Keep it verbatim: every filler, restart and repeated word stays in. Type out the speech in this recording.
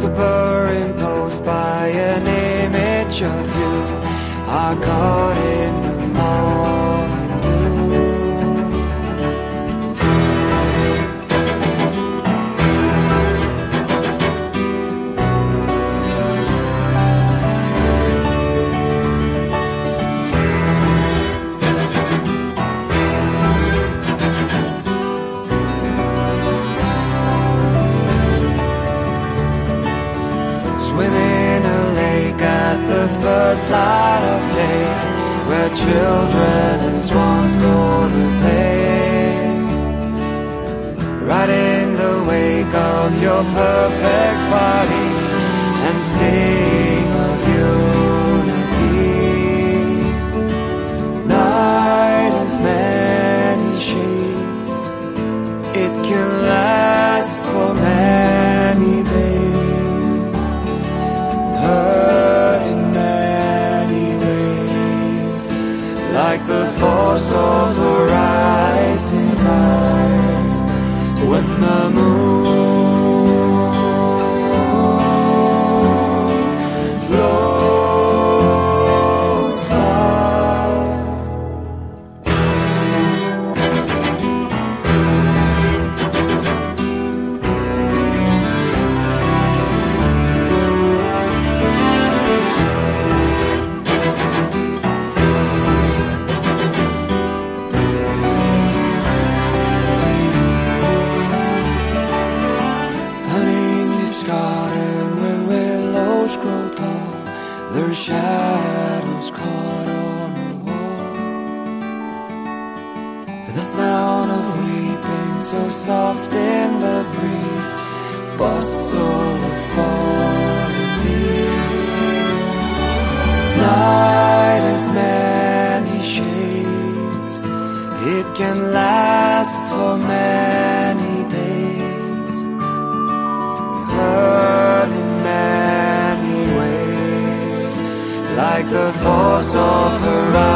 superimposed by an image of you, are caught in the morning dew. Swim in a lake at the first light of day, where children and swans go to play. Right in the wake of your perfect body, and sing of unity. Night has many shades, it can last for many days, hurt in many ways, like the force of a rising tide when the moon flows by. Garden where willows grow tall, their shadows caught on the wall. The sound of weeping so soft in the breeze, bustle of falling leaves. Night has many shades, it can last for many days, hurt in many ways, like the force of her